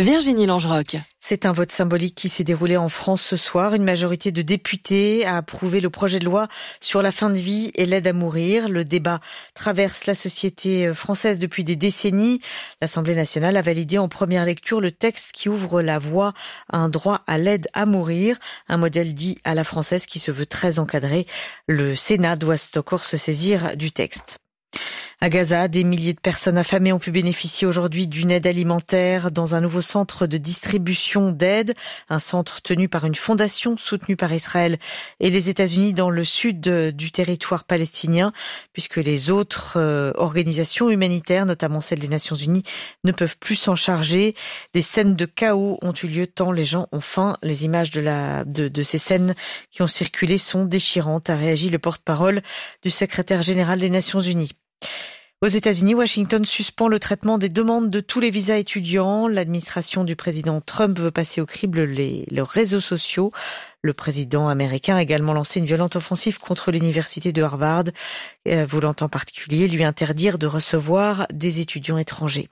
Virginie Langeroc. C'est un vote symbolique qui s'est déroulé en France ce soir. Une majorité de députés a approuvé le projet de loi sur la fin de vie et l'aide à mourir. Le débat traverse la société française depuis des décennies. L'Assemblée nationale a validé en première lecture le texte qui ouvre la voie à un droit à l'aide à mourir. Un modèle dit à la française qui se veut très encadré. Le Sénat doit encore se saisir du texte. À Gaza, des milliers de personnes affamées ont pu bénéficier aujourd'hui d'une aide alimentaire dans un nouveau centre de distribution d'aide, un centre tenu par une fondation soutenue par Israël et les États-Unis dans le sud du territoire palestinien, puisque les autres organisations humanitaires, notamment celles des Nations Unies, ne peuvent plus s'en charger. Des scènes de chaos ont eu lieu tant les gens ont faim. Les images de ces scènes qui ont circulé sont déchirantes, a réagi le porte-parole du secrétaire général des Nations Unies. Aux États-Unis, Washington suspend le traitement des demandes de tous les visas étudiants. L'administration du président Trump veut passer au crible les réseaux sociaux. Le président américain a également lancé une violente offensive contre l'université de Harvard, voulant en particulier lui interdire de recevoir des étudiants étrangers.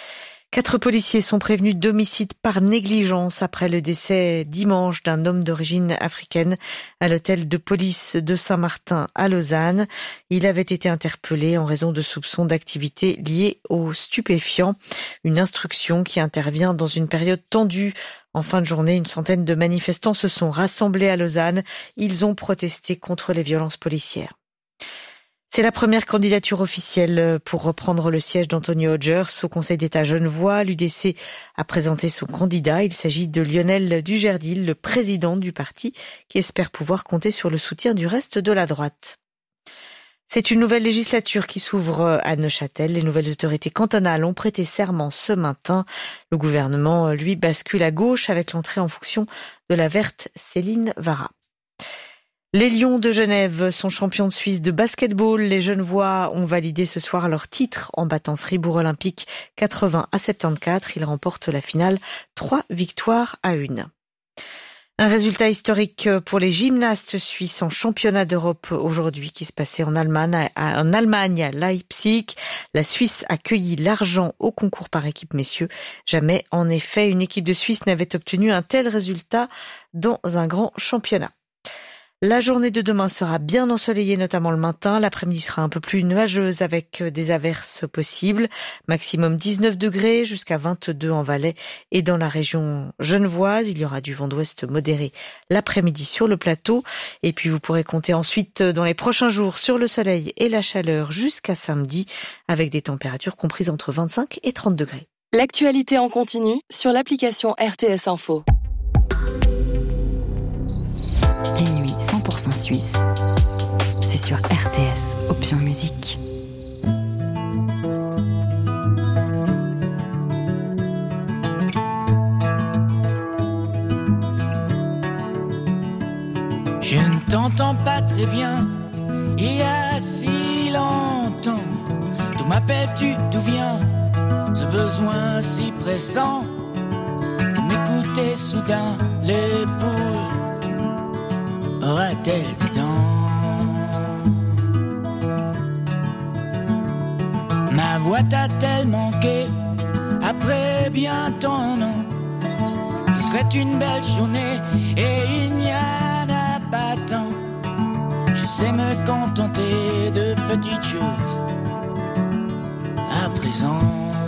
4 policiers sont prévenus d'homicide par négligence après le décès dimanche d'un homme d'origine africaine à l'hôtel de police de Saint-Martin à Lausanne. Il avait été interpellé en raison de soupçons d'activités liées aux stupéfiants. Une instruction qui intervient dans une période tendue. En fin de journée, une centaine de manifestants se sont rassemblés à Lausanne. Ils ont protesté contre les violences policières. C'est la première candidature officielle pour reprendre le siège d'Anthony Hodgers au Conseil d'État genevois. L'UDC a présenté son candidat. Il s'agit de Lionel Dugerdil, le président du parti, qui espère pouvoir compter sur le soutien du reste de la droite. C'est une nouvelle législature qui s'ouvre à Neuchâtel. Les nouvelles autorités cantonales ont prêté serment ce matin. Le gouvernement, lui, bascule à gauche avec l'entrée en fonction de la verte Céline Vara. Les Lions de Genève sont champions de Suisse de basketball. Les Genevois ont validé ce soir leur titre en battant Fribourg Olympique 80-74. Ils remportent la finale 3-1. Un résultat historique pour les gymnastes suisses en championnat d'Europe aujourd'hui qui se passait en Allemagne à Leipzig. La Suisse a cueilli l'argent au concours par équipe messieurs. Jamais, en effet, une équipe de Suisse n'avait obtenu un tel résultat dans un grand championnat. La journée de demain sera bien ensoleillée, notamment le matin. L'après-midi sera un peu plus nuageuse avec des averses possibles. Maximum 19 degrés jusqu'à 22 en Valais et dans la région genevoise. Il y aura du vent d'ouest modéré l'après-midi sur le plateau. Et puis vous pourrez compter ensuite dans les prochains jours sur le soleil et la chaleur jusqu'à samedi avec des températures comprises entre 25 et 30 degrés. L'actualité en continu sur l'application RTS Info. Les nuits 100% suisse. C'est sur RTS, option musique. Je ne t'entends pas très bien, il y a si longtemps. D'où m'appelles-tu, d'où vient ce besoin si pressant de m'écouter soudain? Les poules aura-t-elle des dents? Ma voix t'a-t-elle manqué après bien tant non? Ce serait une belle journée et il n'y en a pas tant. Je sais me contenter de petites choses à présent.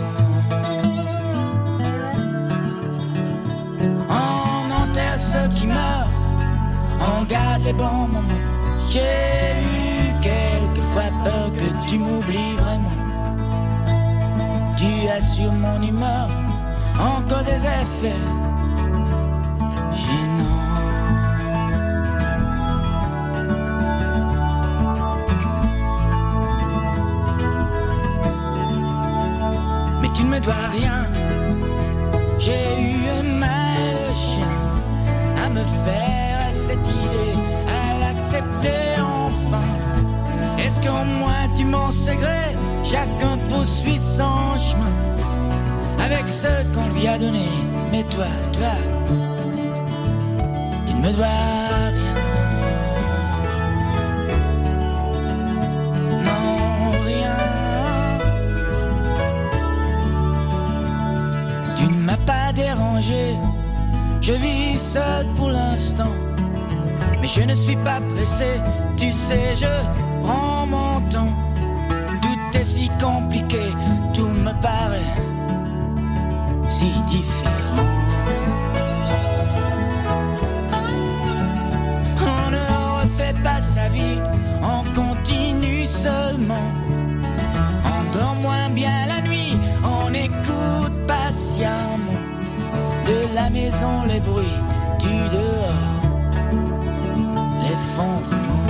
On enterre ceux qui meurent, on garde les bons moments. J'ai eu quelquefois peur que tu m'oublies vraiment. Tu as sur mon humeur encore des effets gênants. Mais tu ne me dois rien. J'ai eu mal le chien à me faire cette idée, à l'accepter enfin. Est-ce qu'au moins tu m'en sais gré? Chacun poursuit son chemin avec ce qu'on lui a donné. Mais toi, tu ne me dois rien. Non, rien. Tu ne m'as pas dérangé Je vis seul pour l'instant, mais je ne suis pas pressé. Tu sais, je prends mon temps. Tout est si compliqué, tout me paraît si différent. On ne refait pas sa vie, on continue seulement. On dort moins bien la nuit, on écoute patiemment. De la maison les bruits, du dehors l'effondrement.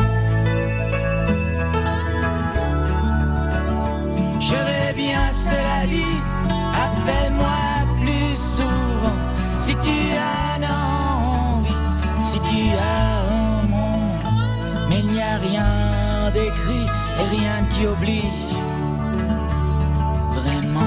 Je vais bien, cela dit, appelle-moi plus souvent. Si tu as envie, si tu as un moment. Mais il n'y a rien d'écrit et rien qui oblige vraiment.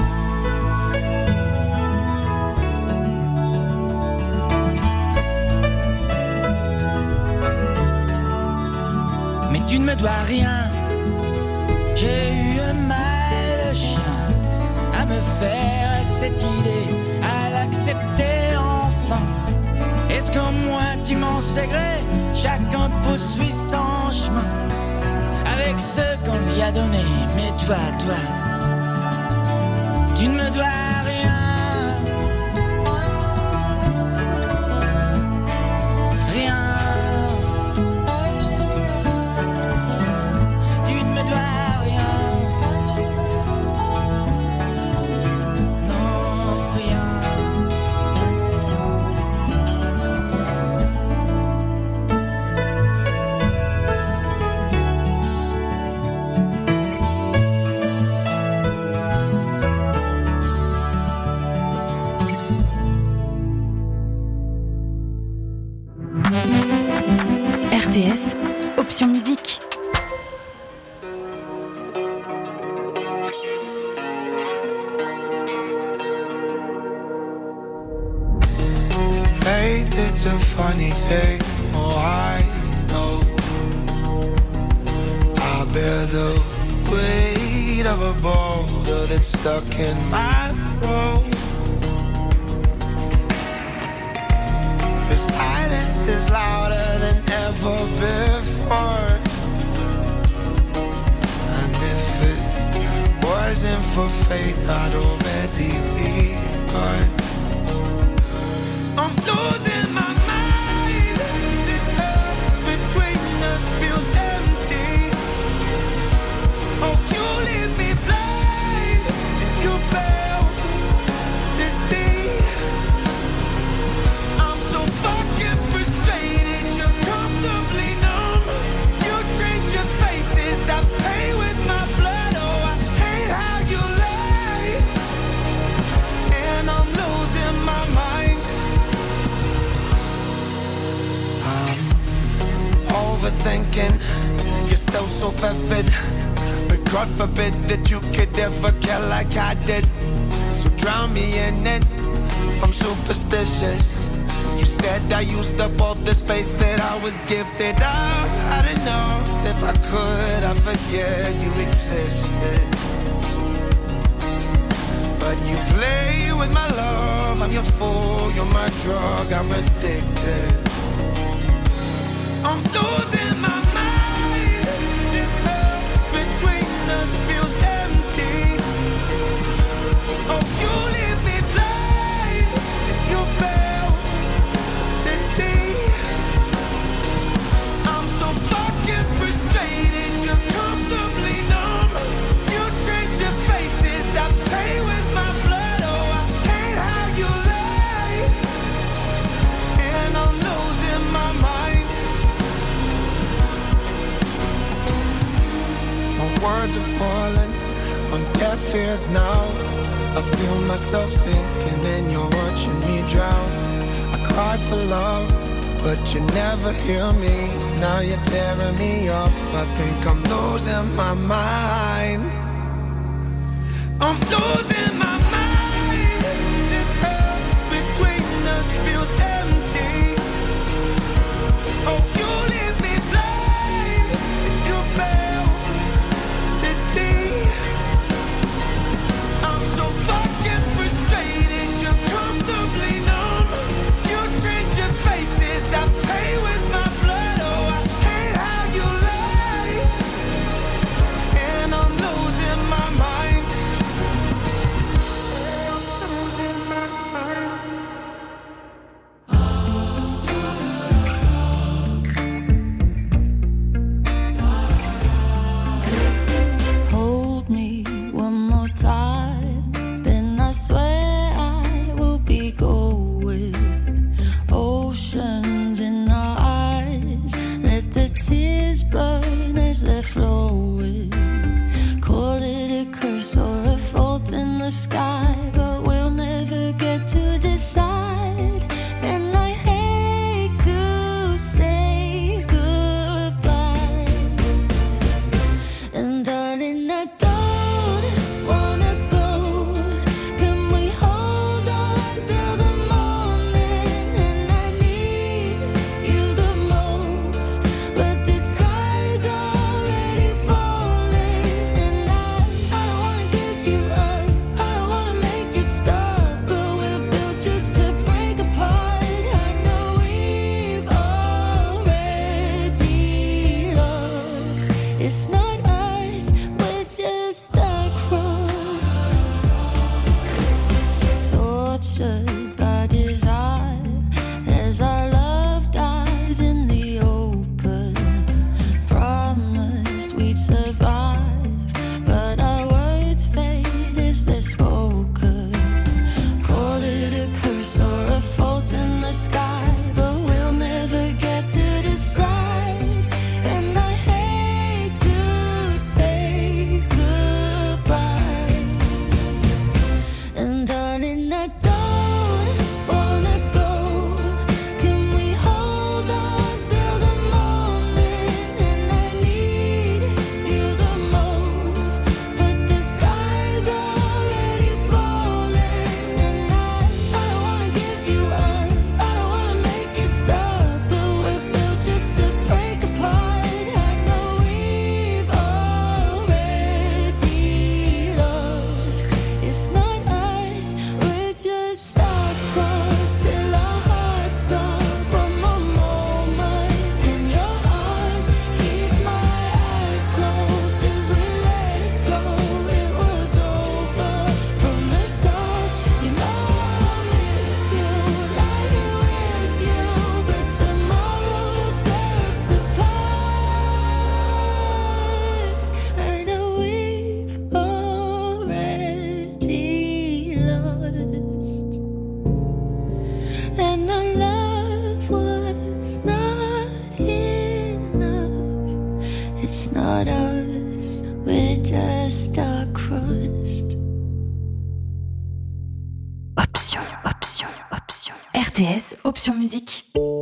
Mais tu ne me dois rien. J'ai eu un mal chien à me faire cette idée, à l'accepter enfin. Est-ce qu'en moi tu m'en sais gré? Chacun poursuit son chemin avec ce qu'on lui a donné. Mais toi, tu ne me dois rien. Rien. RTS, option musique. Faith, it's a funny thing, oh I know. I bear the weight of a boulder that's stuck in my throat. The silence is louder than ever before. And if it wasn't for faith, I'd already be gone. I'm losing my mind. This earth between us feels empty. Oh, you leave me blind. If you fail to see, I'm so fucking frustrated. You're comfortably numb. You change your faces. I pay with my blood. Oh, I hate how you lie. And I'm losing my mind. Overthinking, you're still so vivid. But God forbid that you could ever care like I did. So drown me in it, I'm superstitious. You said I used up all the space that I was gifted. I don't know if I could, I forget you existed. But you play with my love, I'm your fool, you're my drug, I'm addicted. I'm losing my mind. This earth between us feels empty. Oh, you leave me blind. If you fail to see, I'm so fucking frustrated. You're comfortably numb. You change your faces. I pay with my blood. Oh, I hate how you lie. And I'm losing my mind. Words are falling on deaf ears now. I feel myself sinking and you're watching me drown. I cry for love, but you never hear me. Now you're tearing me up. I think I'm losing my mind. I'm losing my mind. This earth between us feels empty. Oh, you leave me blind. If you fail to see, I'm so fucking frustrated. You're comfortably numb. You drink And the love was not enough. It's not us, we're just our crust. Option. RTS, option musique.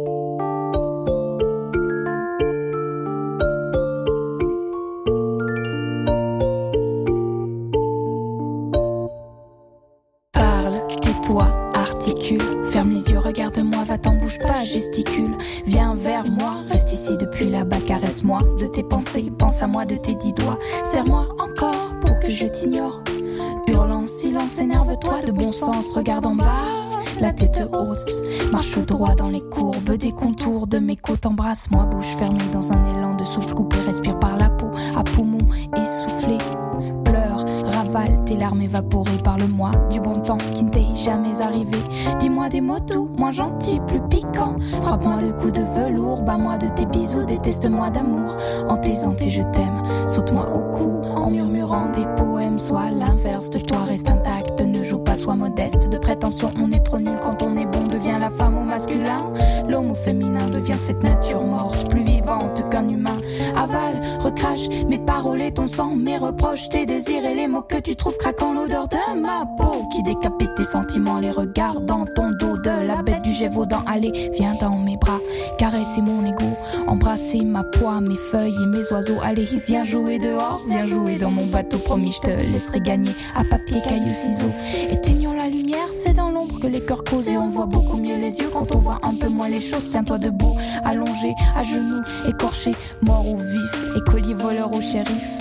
Ferme les yeux, regarde-moi, va-t'en, bouge pas, gesticule. Viens vers moi, reste ici depuis là-bas, caresse-moi de tes pensées, pense à moi de tes 10 doigts. Serre-moi encore pour que je t'ignore. Hurlant, silence, énerve-toi de bon sens, regarde en bas, la tête haute. Marche droit dans les courbes des contours de mes côtes, embrasse-moi, bouche fermée dans un élan de souffle coupé, respire par la peau, à poumons essoufflés. Pleure, ravale tes larmes évaporées, parle-moi du bon temps qui ne t'est jamais arrivé. Dis-moi des mots doux, moins gentils, plus piquants. Frappe-moi de coups de velours, bats-moi de tes bisous, déteste-moi d'amour. En taisant tes je t'aime, saute-moi au cou, en murmurant des poèmes. Sois l'inverse de toi, reste intact, ne joue pas, sois modeste. De prétention, on est trop nul, quand on est bon, devient la femme au masculin. L'homme au féminin devient cette nature morte, plus vivante qu'un humain. Avale, recrache mes paroles et ton sang, mes reproches, tes désirs et les mots que tu trouves craquant, l'odeur de ma peau qui décapite tes sentiments, les regards dans ton dos de la bête du Gévaudan. Allez, viens dans mes bras, caresser mon égo, embrasser ma poix, mes feuilles et mes oiseaux. Allez, viens jouer dehors, viens jouer dans mon bateau, promis je te laisserai gagner à papier, cailloux, ciseaux. Éteignons la lumière, c'est dans l'ombre que les cœurs causent et on voit beaucoup mieux les yeux quand on voit un peu moins les choses. Tiens-toi debout, allongé, à genoux, écorché, mort ou vif, écolier, voleur ou shérif.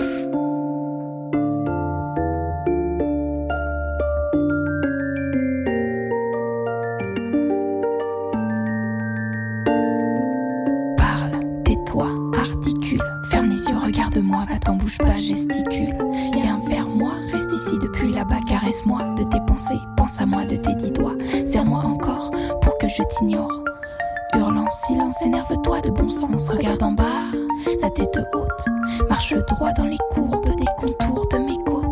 Regarde-moi, va-t'en, bouge pas, gesticule. Viens vers moi, reste ici depuis là-bas, caresse-moi de tes pensées, pense à moi de tes 10 doigts. Serre-moi encore pour que je t'ignore. Hurlant, silence, énerve-toi de bon sens, regarde en bas, la tête haute. Marche droit dans les courbes des contours de mes côtes.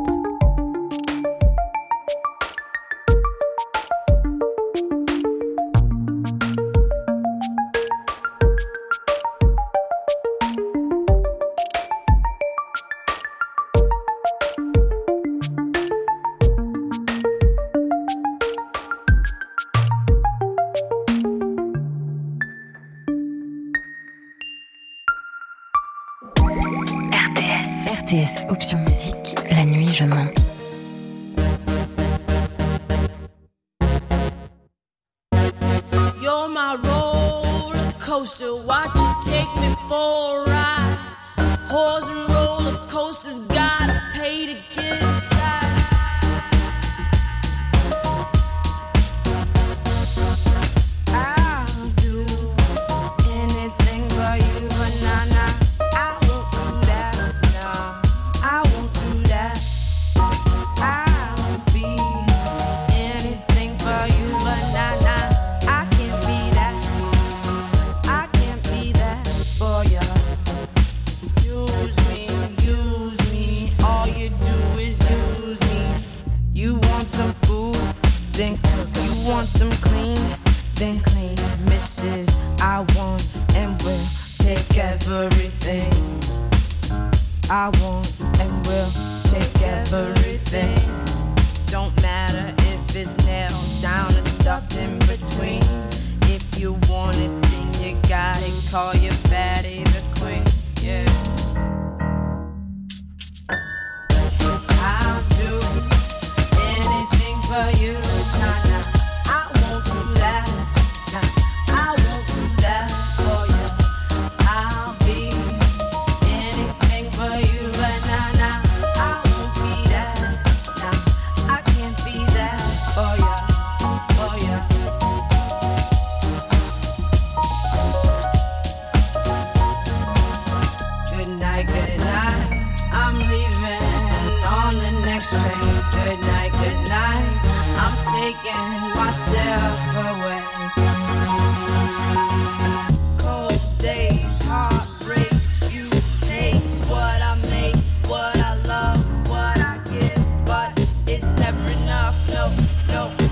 RTS, option musique, la nuit je mens. You're my roller coaster, watch it take me for a ride. Whores and roller coasters, gotta pay to get inside. I'll do anything for you, but nah, I won't do that, no, I won't do that. I'll be anything for you, but nah, I can't be that, I can't be that for ya. Use me, all you do is use me. You want some food, then cook. You want some clean, then clean. Mrs. I want and will take everything. I want and will take everything. Don't matter if it's nailed down or stuffed in between. If you want it, then you got it. Call your fatty the queen, yeah. I'll do anything for you, nah, I won't do that, nah, I won't do that for you. I'll be anything for you, but nah, I won't be that, nah, I can't be that for you, for you. Good night, I'm leaving on the next train. Good night, I'm taking myself away. Cold days, heartbreaks, you take what I make, what I love, what I give, but it's never enough, no,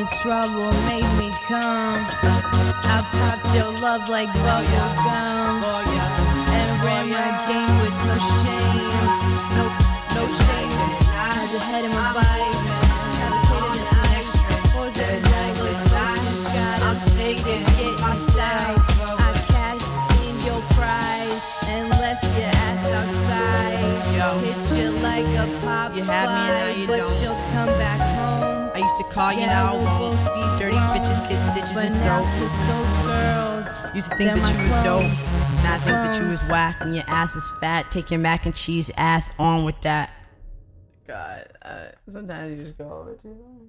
me trouble, made me come. I popped your love like bubble gum and ran my game with no shame. No shame. Had your head in my vice. Cavitated in ice. Pours at night with closed skies. I'm taking it inside. I cashed in your pride and left your ass outside. Hit you like a pop You had me and now you but don't. you'll come back home. I used to call you, now I won't. Dirty bitches kiss stitches But and now soap. kiss those girls. Used to think They're that my you was dope. clones. Now I think that you was whack and your ass is fat. Take your mac and cheese ass on with that. God, sometimes you just go over too long.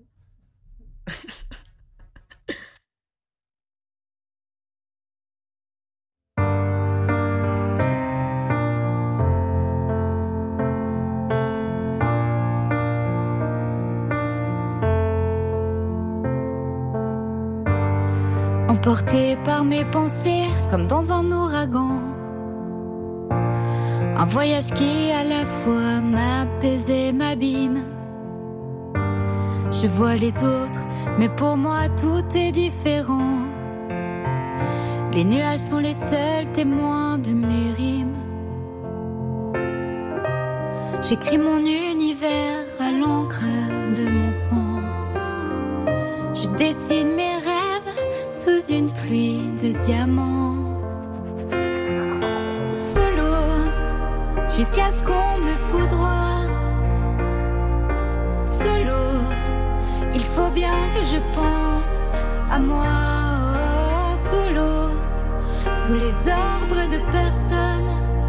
Emporté par mes pensées comme dans un ouragan. Un voyage qui à la fois m'apaise et m'abîme. Je vois les autres, mais pour moi tout est différent. Les nuages sont les seuls témoins de mes rimes. J'écris mon univers à l'encre de mon sang. Je dessine mes rêves sous une pluie de diamants. Solo, jusqu'à ce qu'on me foudroie. Solo, il faut bien que je pense à moi. Solo, sous les ordres de personne.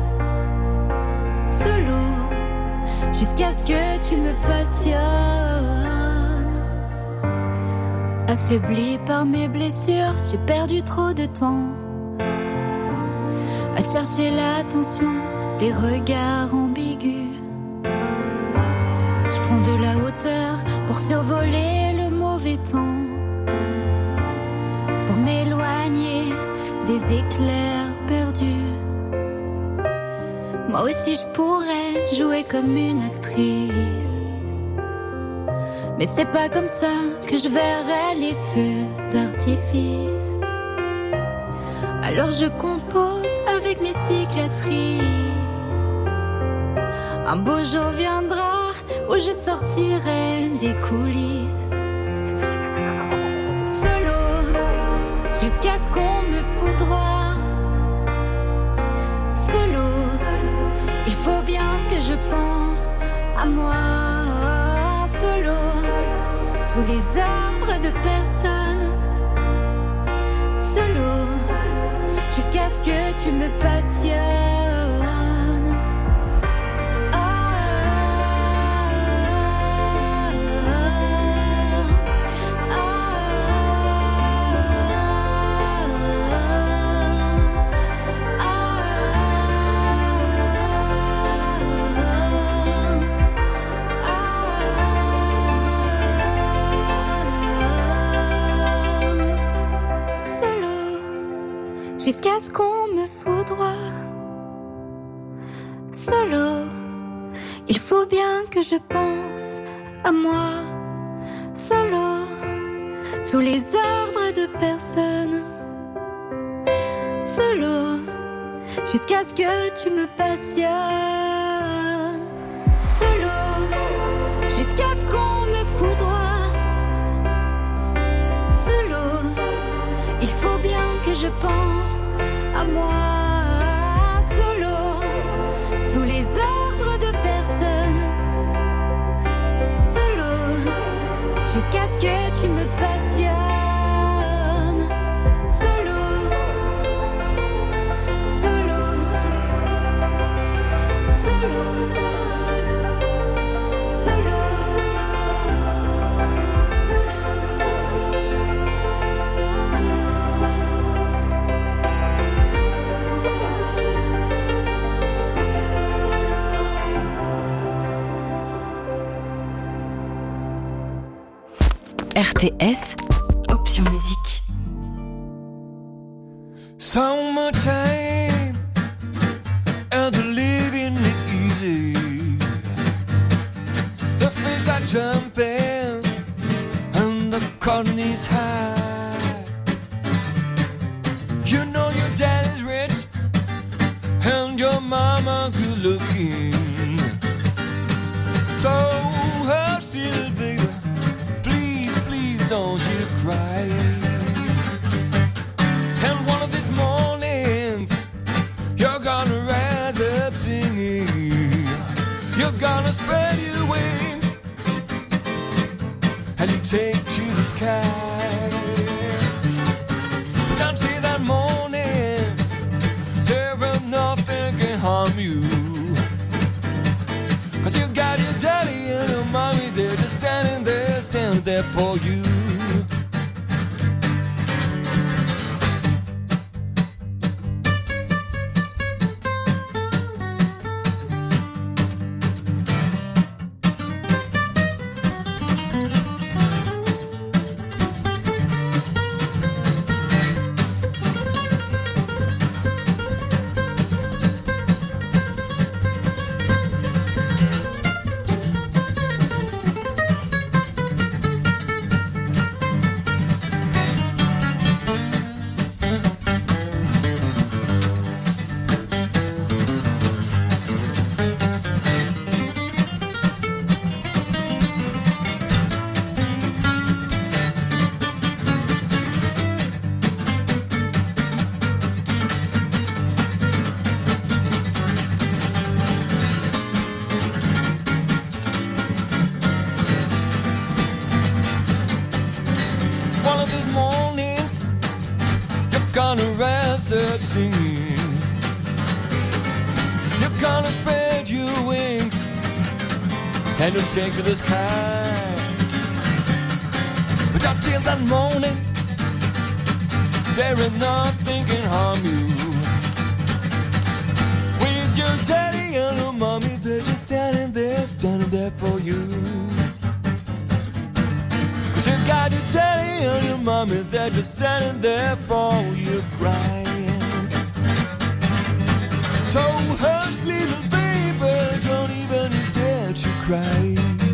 Solo, jusqu'à ce que tu me passionnes. Affaibli par mes blessures, j'ai perdu trop de temps à chercher l'attention, les regards ambigus. Je prends de la hauteur pour survoler le mauvais temps, pour m'éloigner des éclairs perdus. Moi aussi je pourrais jouer comme une actrice, mais c'est pas comme ça que je verrai les feux d'artifice. Alors je compose avec mes cicatrices. Un beau jour viendra où je sortirai des coulisses. Solo, jusqu'à ce qu'on me foudroie. Solo, il faut bien que je pense à moi. Solo, sous les ordres de personne. Solo, jusqu'à ce que tu me passionnes. Jusqu'à ce qu'on me foudroie. Solo, il faut bien que je pense à moi. Solo, sous les ordres de personne. Solo, jusqu'à ce que tu me passionnes. Solo, jusqu'à ce qu'on me foudroie. Solo, il faut bien que je pense à moi. Solo, sous les ordres de personne. Solo, jusqu'à ce que tu me passionnes. Solo, solo, solo, solo. RTS, option musique. So much time and the living is easy. The fish are jumping and the economy's high. You know your dad is rich and your mama good looking. So hush, little baby, please, please don't you cry. And one of these mornings you're gonna rise up singing. You're gonna spread your wings and take to the sky. But until that morning, there is nothing can harm you. 'Cause you got your daddy and your mommy, they're just standing there for you. Up singing. You're gonna spread your wings and you'll take to the sky. But until that morning, there is nothing can harm you. With your daddy and your mommy, they're just standing there for you. 'Cause you got your daddy and your mommy, they're just standing there for you crying. So hush, little baby, don't even dare to cry.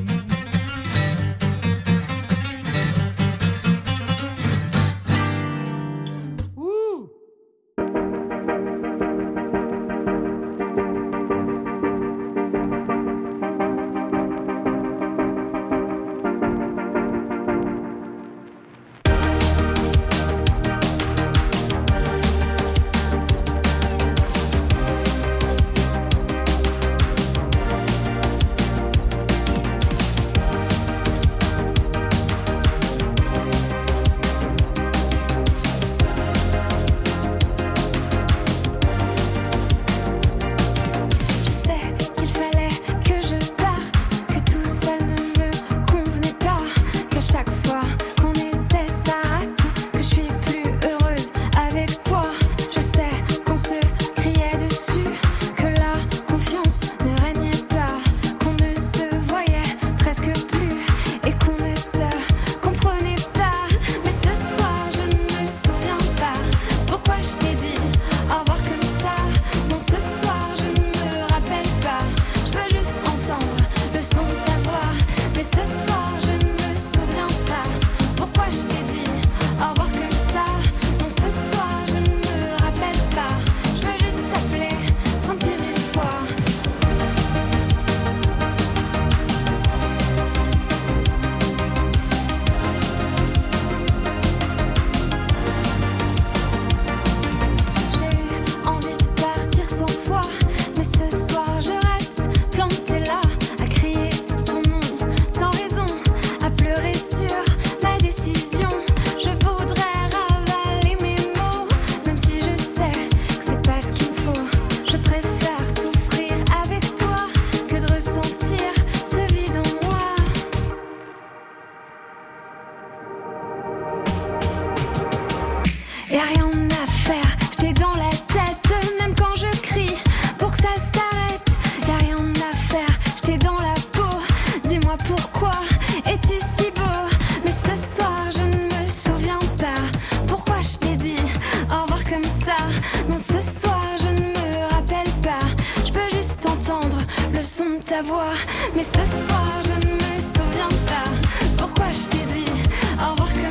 ta voix. Mais ce soir je ne me souviens pas pourquoi je t'ai dit au revoir comme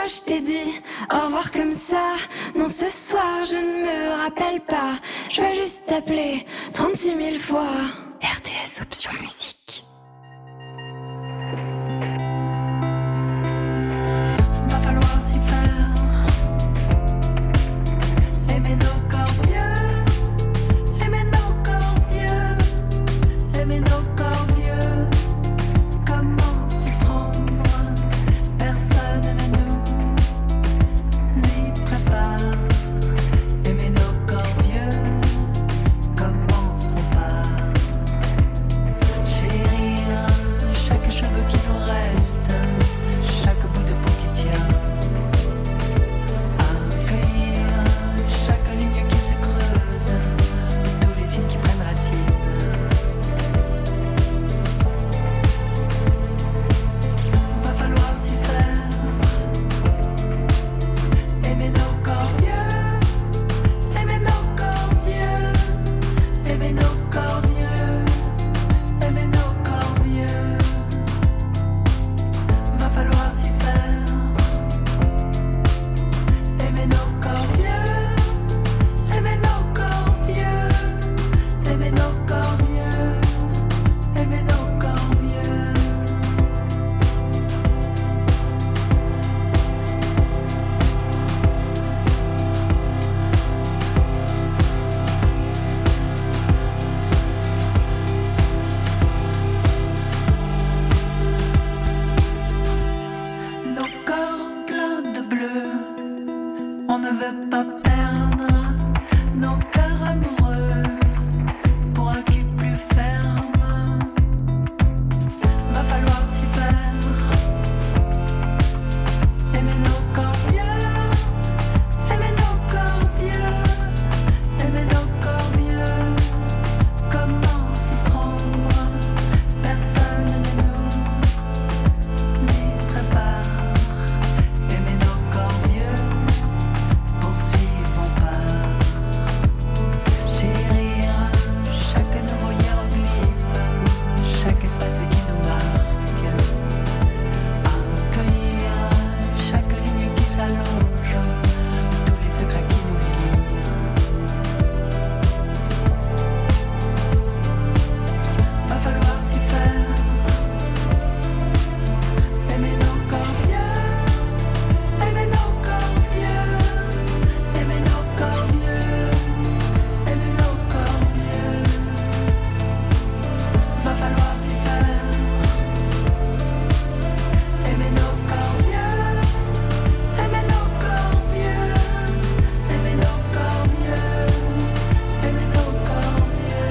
je t'ai dit au revoir comme ça. Non, ce soir je ne me rappelle pas. Je vais juste t'appeler 36 000 fois. RTS Option Musique. Va falloir s'y faire. Aimer nos corps vieux. Aimer nos corps vieux. Aimer nos corps vieux. Comment s'y prendre? Personne ne nous y prépare. Aimer nos corps vieux. Commençons par chérir chaque cheveu qui nous reste, chaque bout de peau qui tient, accueillir chaque ligne qui se creuse, tous les signes qui prennent racine. Va falloir s'y faire. Aimer nos corps vieux. Aimer nos corps vieux. Aimer nos corps vieux. Aimer nos corps vieux. Va falloir s'y faire. Aimer nos corps vieux. Aimer nos corps vieux. Aimer nos corps vieux. Aimer nos corps vieux. Nos corps pleins de bleu, on ne veut pas perdre nos cœurs amoureux pour un cul plus ferme. Va falloir s'y faire. Aimer nos corps vieux. Aimer nos corps vieux. Aimer nos corps vieux. Comment s'y prendre? Personne ne nous y prépare. Aimer nos corps vieux. Poursuivons par chérir chaque nouveau hiéroglyphe, chaque espace qui nous marque, accueillir chaque ligne qui s'allonge, tous les secrets qui nous lient. Va falloir s'y faire. Aimer nos corps vieux. Aimer nos corps vieux. Aimer nos corps vieux. Aimer nos corps vieux. Va falloir s'y faire. Aimer nos corps vieux. Aimer nos corps vieux. Aimer nos corps vieux. Aimer nos corps vieux.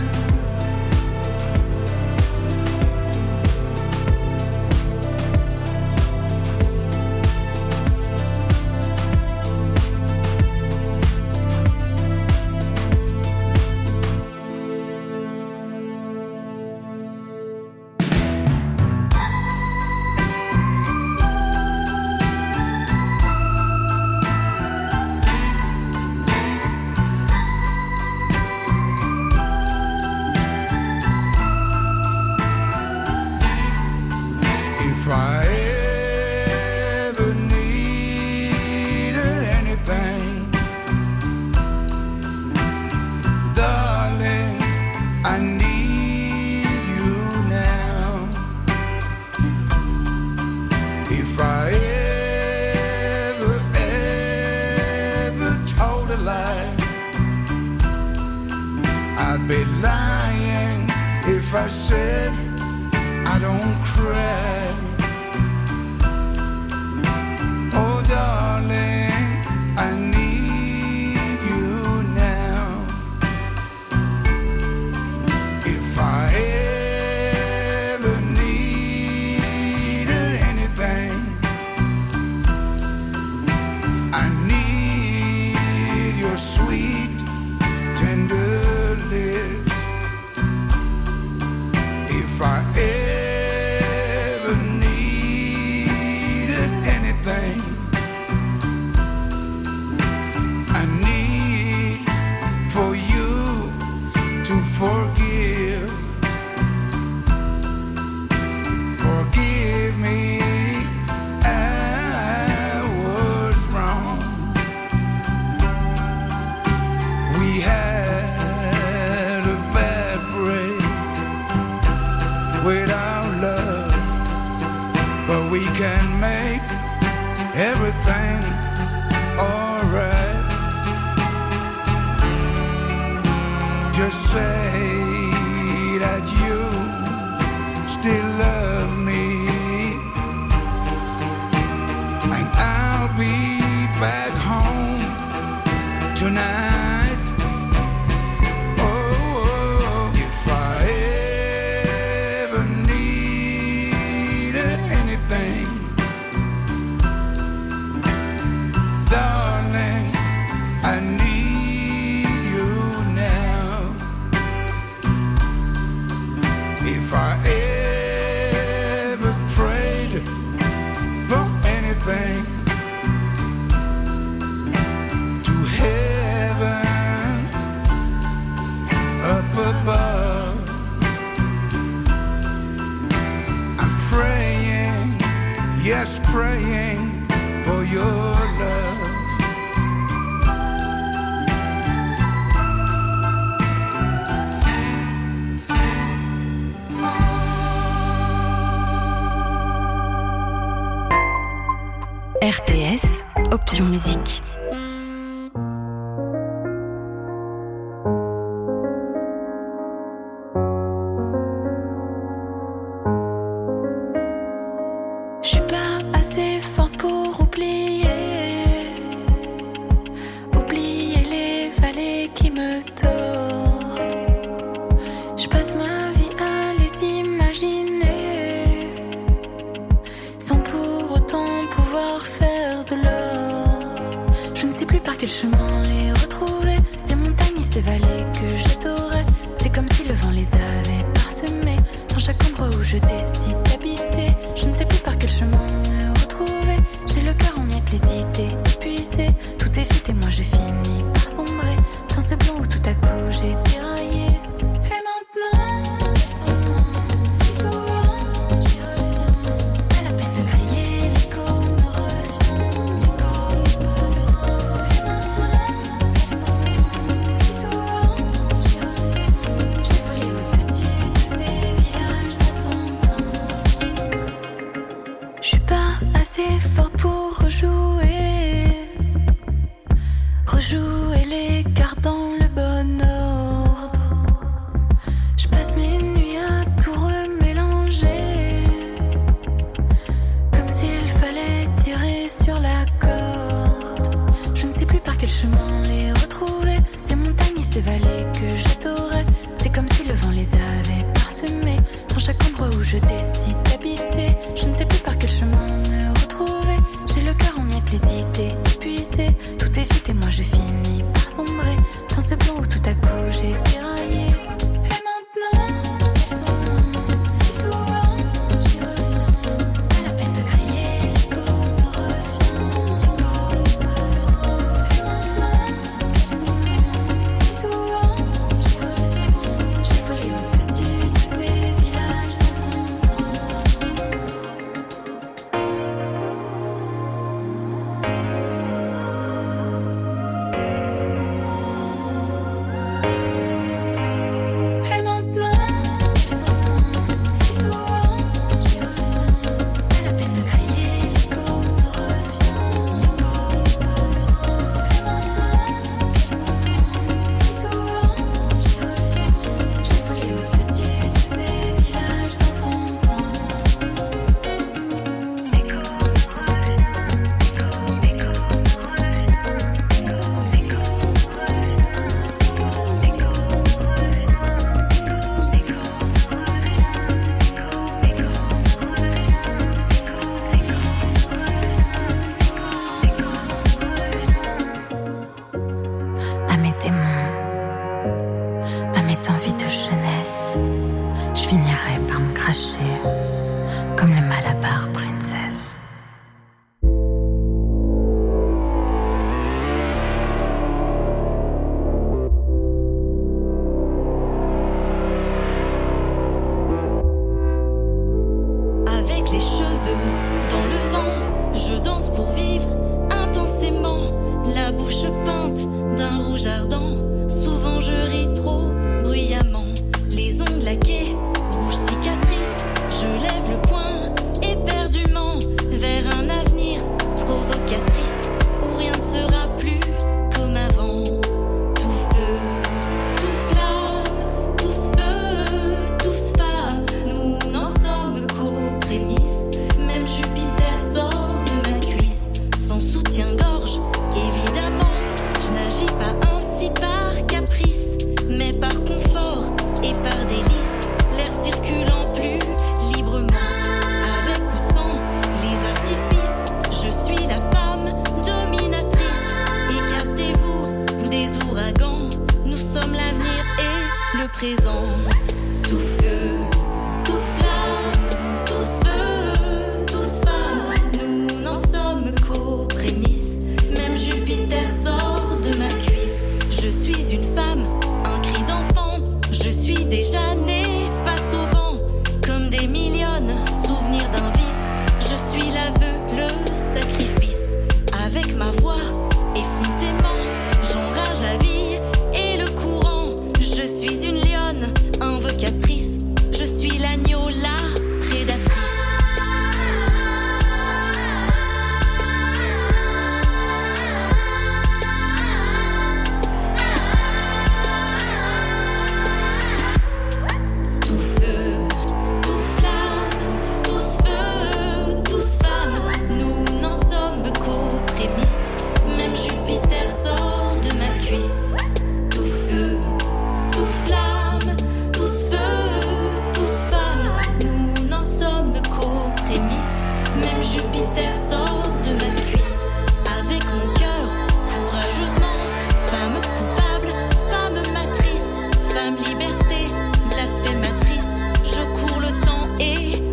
If I ever needed anything, darling, I need you now. If I ever told a lie, I'd be lying if I said I don't cry. Oh, darling, I need you now. If I ever needed anything, I need your sweet, tender lips. If I ever need without love, but we can make everything alright. Just say that you still love me, and I'll be back home tonight. Oh, if I ever needed anything, darling, I need you now. If I ever prayed for anything to heaven up above, I'm praying, yes, praying for your love. RTS, option musique. Je suis pas assez forte pour oublier les vallées qui me tordent. Je passe ma vie à les imaginer, sans pour autant pouvoir faire de l'or. Je ne sais plus par quel chemin les retrouver, ces montagnes et ces vallées que j'adorais. C'est comme si le vent les avait parsemées, dans chaque endroit où je décide d'habiter. Je ne sais plus par quel chemin me retrouver, j'ai le cœur en miettes, les idées épuisées. Tout est vite et moi je finis par sombrer dans ce blanc où tout à coup j'ai déraillé. Et maintenant, elles sont loin, si souvent j'y reviens. Pas la peine de crier, l'écho me revient, l'écho me revient. Et maintenant, elles sont loin, si souvent j'y reviens. J'ai volé au-dessus de ces villages enfantins. Je suis pas assez fort pour rejouer les cartes dans le bon ordre. Je passe mes nuits à tout remélanger, comme s'il fallait tirer sur la corde. Je ne sais plus par quel chemin les retrouver, ces montagnes et ces vallées que j'adorais. C'est comme si le vent les avait parsemées, dans chaque endroit où je décide d'habiter. Je ne sais plus par quel chemin me retrouver, j'ai le cœur en miettes, les idées épuisées. Tout est vite et moi je finis par sombrer dans ce blanc où tout à coup j'ai déraillé. Et maintenant, elles sont loin, si souvent j'y reviens. Pas la peine de crier, l'écho me revient, l'écho me revient. Et maintenant, elles sont loin, si souvent j'y reviens. J'ai volé au-dessus de ces villages enfantins. Et maintenant, elles sont loin, si souvent j'y reviens. Pas la peine de crier, l'écho me revient, l'écho me revient. Et maintenant, elles sont loin, si souvent j'y reviens. J'ai volé au-dessus de ces villages enfantins. À mes démons, à mes envies de jeunesse, je finirai par me cracher comme le Malabar Princess. Avec les cheveux dans le vent, je danse pour vivre intensément. La bouche peinte d'un rouge ardent, souvent je ris trop bruyamment. Les ongles laqués, rouges cicatrices,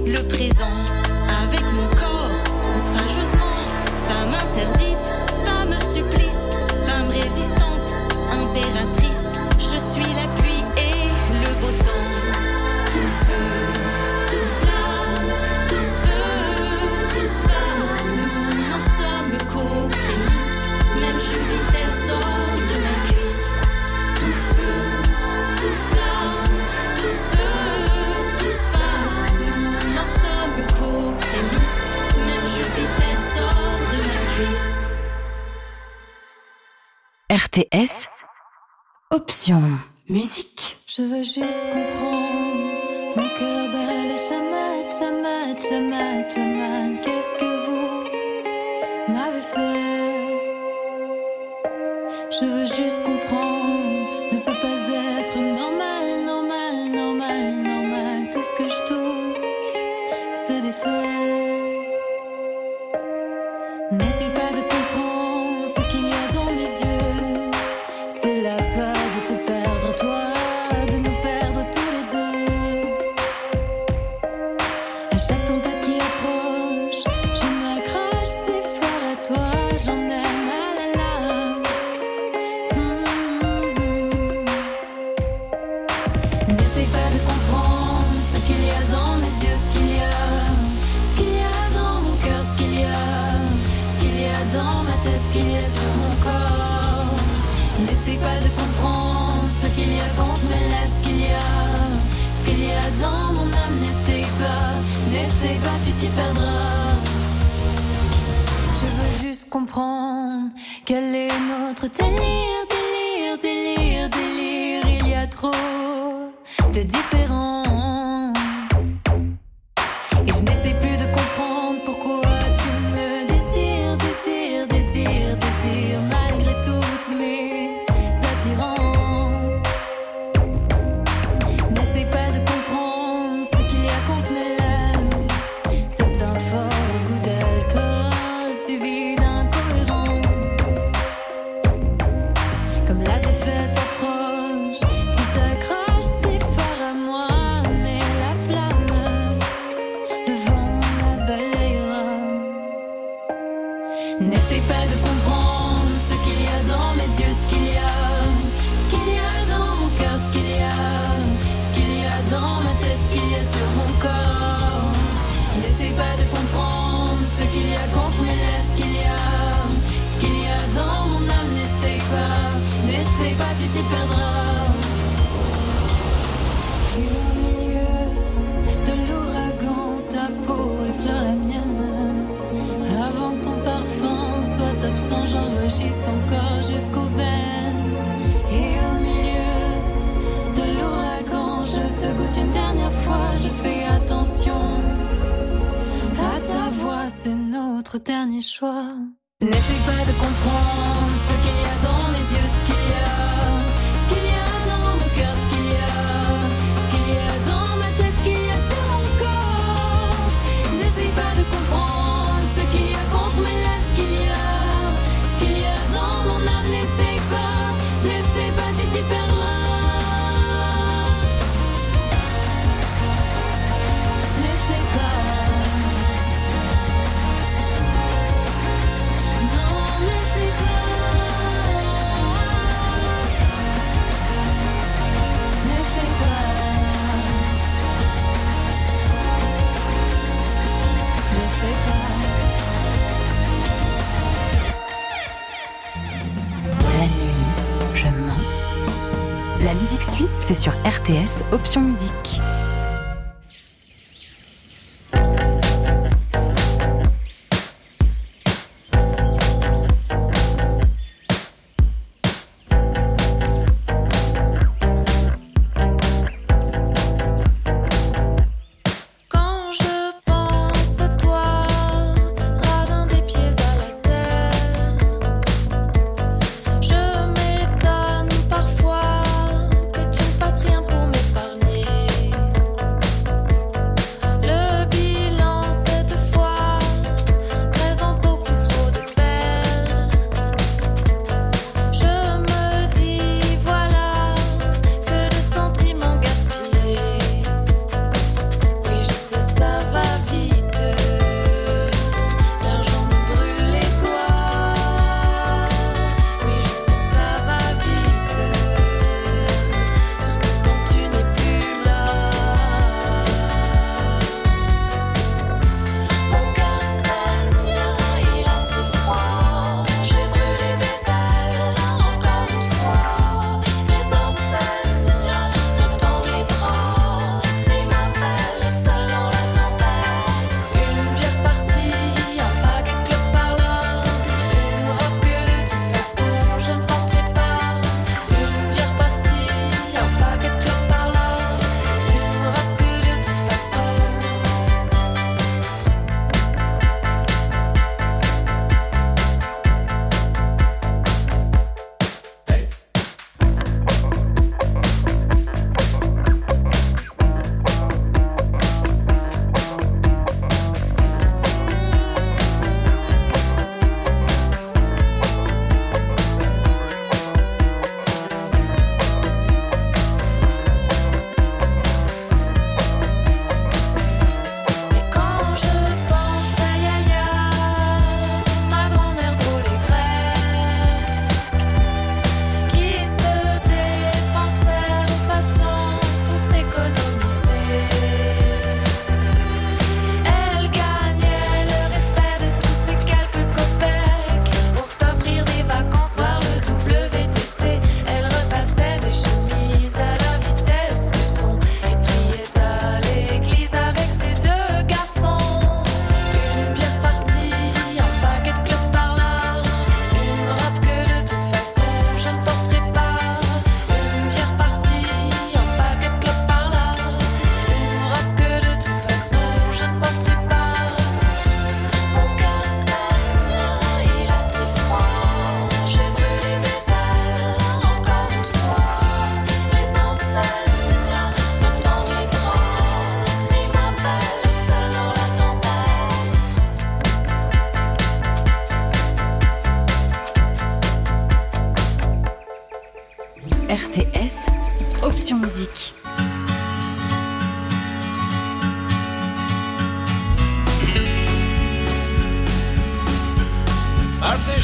le présent. Avec mon corps, outrageusement, femme interdite, femme supplice, femme résistante, impératrice. Je suis la pluie et le beau temps. Tout feu, tout flamme, tous feu, tous femmes. Nous n'en sommes qu'aux prémices. Même Jupiter sort de ma cuisse. Tout feu, tout flamme, tous feu, tous femmes. Nous n'en sommes qu'aux prémices. Même Jupiter sort de ma cuisse. RTS, option musique. Je veux juste comprendre. Mon cœur bat la chamade, chamade, chamade, chamade. Qu'est-ce que vous m'avez fait? Je veux juste comprendre. Ne peut pas être normal, normal, normal, normal. Tout ce que je touche se défait. N'essaie pas de comprendre ce qu'il y a dans mes yeux. C'est la peur de te perdre, toi, de nous perdre tous les deux. À chaque tempête qui approche, je m'accroche si fort à toi. J'en ai mal à l'âme. N'essaie pas de comprendre ce qu'il y a dans mes yeux, ce qu'il y a dans mon cœur, ce qu'il y a dans ma tête, ce qu'il y a sur mon corps. N'essaie pas de comprendre ce qu'il y a contre mes lèvres, ce qu'il y a dans mon âme. N'essaie pas, tu t'y perdras. Je veux juste comprendre quel est notre délire, délire, délire, délire. Il y a trop de différence et je n'essaie plus de comprendre pourquoi tu me désires, désires, désires, désires malgré toutes mes attirances. N'essaie pas de comprendre ce qu'il y a contre mes lèvres. C'est un fort goût d'alcool suivi d'incohérence. Comme la défaite approche, tu t'accroches si fort à moi. Mais la flamme, le vent la balayera. N'essaie pas de comprendre ce qu'il y a dans mes yeux, ce qu'il y a dans mon cœur, ce qu'il y a dans ma tête, ce qu'il y a sur mon corps. N'essaie pas de comprendre ce qu'il y a contre mes lèvres, ce qu'il y a dans mon âme. N'essaie pas, tu t'y perdras. Et au milieu de l'ouragan, ta peau effleure la mienne. Avant que ton parfum soit absent, j'enregistre ton corps jusqu'aux veines. Et au milieu de l'ouragan, je te goûte une dernière fois. Je fais attention à ta voix, c'est notre dernier choix. N'essaie pas de comprendre ce qu'il y a dans mes yeux, ce qu'il y a dans mon cœur, ce qu'il y a dans ma tête, ce qu'il y a sur mon corps. N'essaie pas de comprendre ce qu'il y a contre mes lèvres, ce qu'il y a dans mon âme. N'essaie pas, tu t'y perdras. N'essaie pas. Non, n'essaie pas. N'essaie pas. N'essaie pas. La nuit, je mens. La musique suisse, c'est sur RTS, option musique. Quand je pense à toi, radin des pieds à la terre, je m'étonne parfois que tu ne fasses rien pour m'épargner.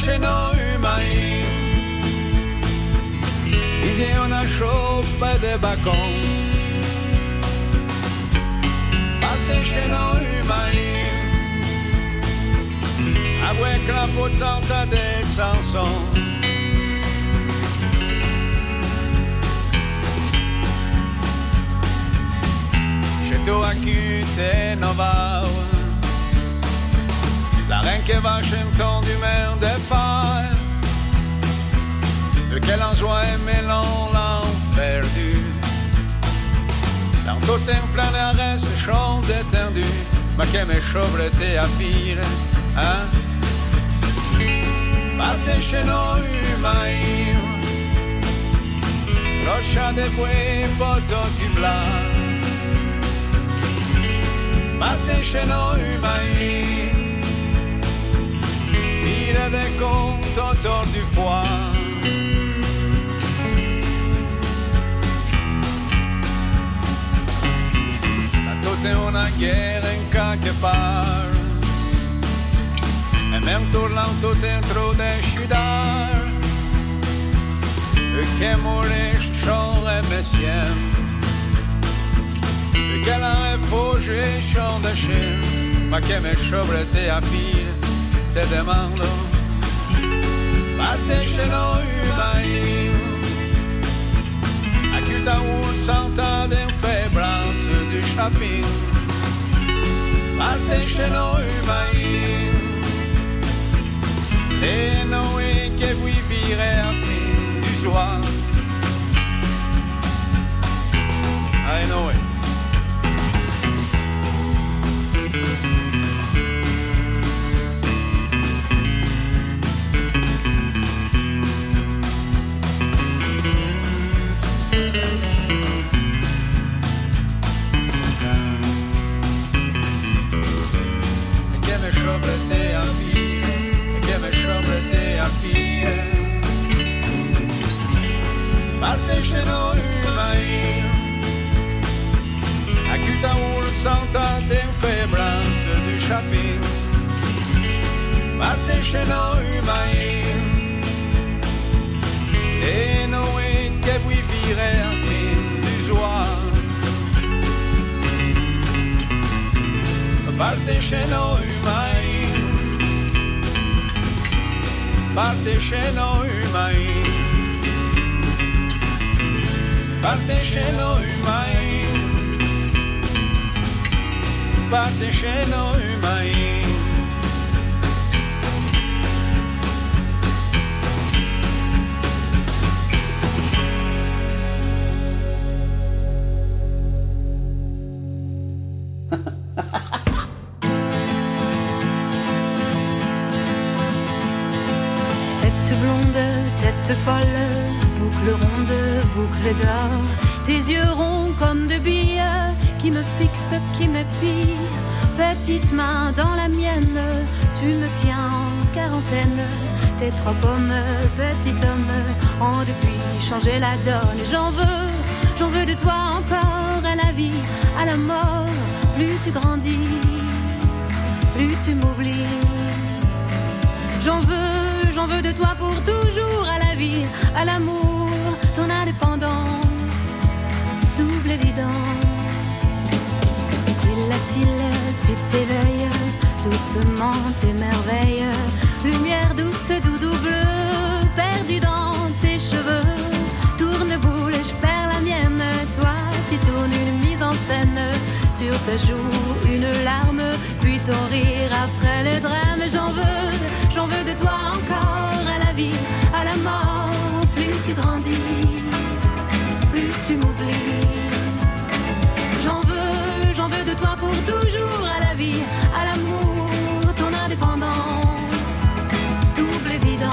sceno umani, idée on a chaud pas de bacon, parte sceno umani, avec la pozzata des chansons. Chez toi acute novau, la reine che va chantant du mer des phares, de quel enjoie et mélange l'ont perdu. Dans tout un plein d'arrêt, ce chant détendu, ma che me chauvrete a file, hein? Parte sceno umai, roccia de bue poto di bla. Parte sceno umai, tire des comptes autour du foie. La toute est una guerre in quelque part, et même tout l'an tout dentro des chudars, che mourir chant et messien. Quel a refugio chant de chien, ma che me chauvrete a file, te demando, parte sceno umai, accuta un santa d'un pe branche du shopping, parte sceno umai, les noé che vous virez à fin du soir, I know it. Parte sceno umai, accuta un santa tempe branche du shopping. Parte sceno umai, et Noé che vous virez en fin du soir. Parte sceno umai, parte sceno umai, parte sceno umai, parte sceno umai. Tête blonde, tête folle, boucle ronde, boucle d'or, tes yeux ronds comme de billes qui me fixent, qui m'épient. Petite main dans la mienne, tu me tiens en quarantaine. Tes trois pommes, petit homme, ont depuis changé la donne. J'en veux de toi encore, à la vie, à la mort. Plus tu grandis, plus tu m'oublies. J'en veux de toi pour toujours, à la vie, à l'amour, ton indépendance, double évidence. Cille, tu t'éveilles, doucement t'émerveilles, lumière douce, doudou bleu, perdu dans tes cheveux. Tourne boule, je perds la mienne, toi tu tournes une mise en scène. Sur ta joue, une larme, puis ton rire après le drame. J'en veux de toi encore, à la vie, à la mort. Plus tu grandis, plus tu m'oublies. J'en veux de toi pour toujours, à la vie, à l'amour, ton indépendance, double évidence.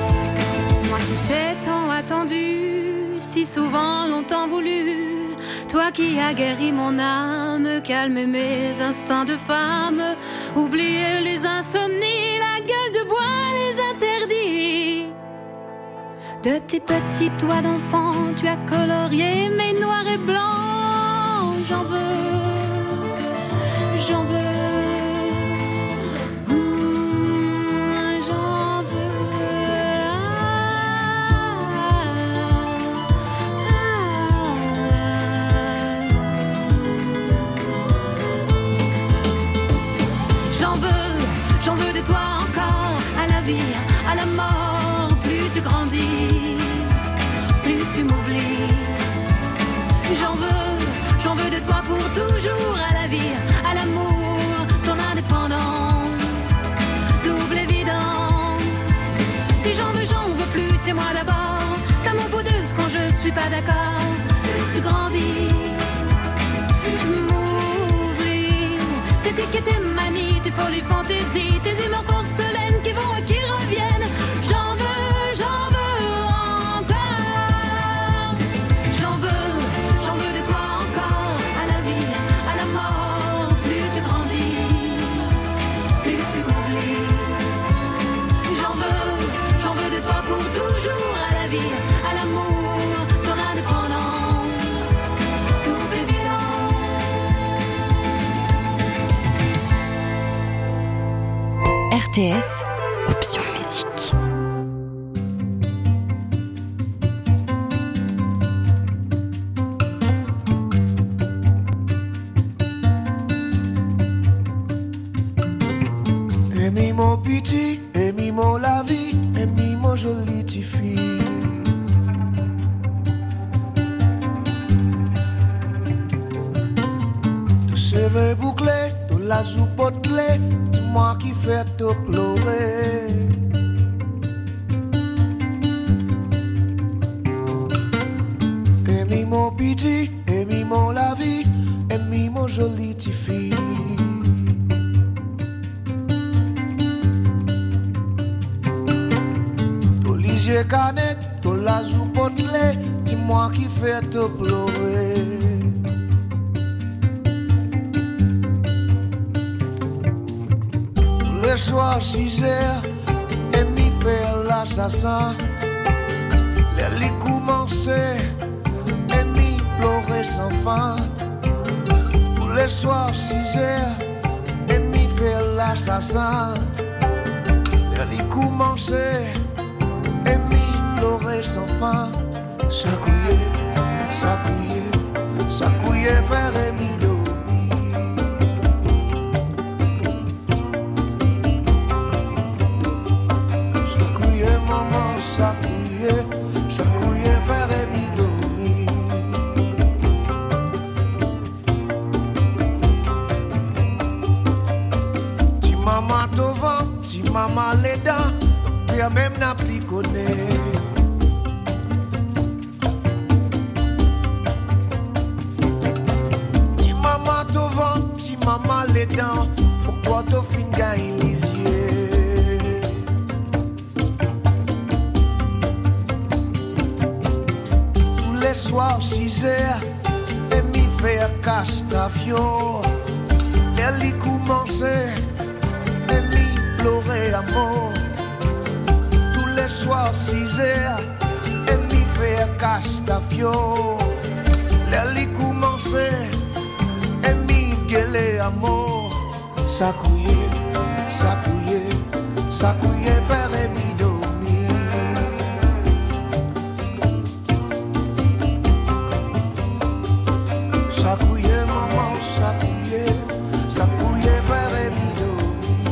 Souvent, longtemps voulu, Toi qui as guéri mon âme, calmé mes instincts de femme, oublié les insomnies, la gueule de bois, les interdits. De tes petits doigts d'enfant, tu as colorié mes noirs et blancs. J'en veux, j'en veux. Toi encore, à la vie, à la mort, plus tu grandis, plus tu m'oublies. J'en veux de toi pour toujours, à la vie, à l'amour, ton indépendance, double évidence. Et j'en veux plus, t'es moi d'abord, t'as mon bout de ce quand je suis pas d'accord, tu grandis, m'oublies, tes tics et tes manies, tes folies fantaisies, tes humeurs porcelaine qui vont et qui reviennent. J'en veux encore. J'en veux de toi encore, à la vie, à la mort. Plus tu grandis, plus tu m'oublies. J'en veux de toi pour toujours, à la vie, à l'amour, ton indépendance, double évidence. RTS, option musique. Aimez mon petit, aimez mon la vie, aimez mon jolie petite fille. Tous ses cheveux bouclés, tout la joue potelée, c'est moi qui fais te pleurer. Aimez mon petit, aimez mon la vie, aimez mon jolie petite fille. J'ai canette, tout la joue potelée, c'est moi qui fais te pleurer. Tous les soirs 6 heures, et m'y fait l'assassin. Les lits commençaient, et m'y pleurait sans fin. Tous les soirs 6 heures, et m'y fait l'assassin. Les lits commençaient, pleurer sans fin, s'accouiller, s'accouiller, s'accouiller vers Emido. S'accouiller, maman, s'accouiller, s'accouiller vers Emido. Ti maman devant, ti maman les dents, t'es même n'a plus connu. Maman les dents, pourquoi t'as fin gagne les yeux? Tous les soirs 6 heures, et m'y fait Castafiore. Les lits commençaient, et m'y pleurait à mort. Tous les soirs 6 heures, et m'y fait Castafiore. Les lits commençaient, et m'y gueulait à mort. S'accouiller, s'accouiller, s'accouiller vers Emidomi. S'accouiller, maman, s'accouiller, s'accouiller vers Emidomi.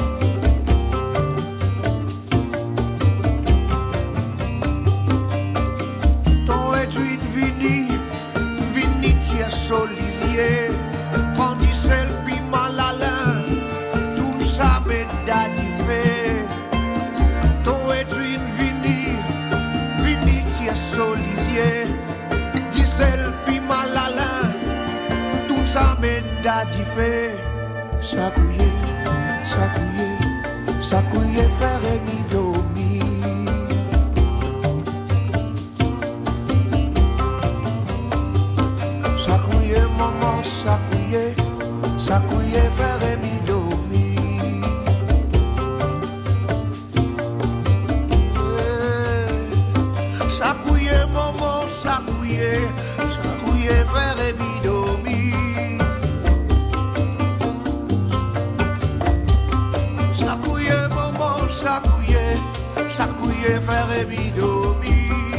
Ton est une vini tia solisier. Grandis celle puis mal à l'un, tout ça m'est d'adiver. Ton est une vini tia solisier. Dis celle puis mal à l'un, tout ça m'est d'adiver. S'accouiller, s'accouiller, s'accouiller faire Emidomi. Sakouye faire mi domi. Sakouye maman, sakouye, sakouye faire mi domi. Sakouye maman, sakouye, sakouye faire mi domi.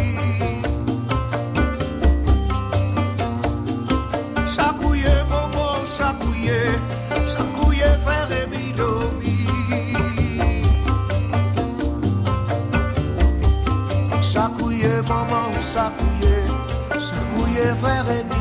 Sakouye maman, sakouye, sakouye faire mi domi. Sakouye maman, sakouye, sakouye faire mi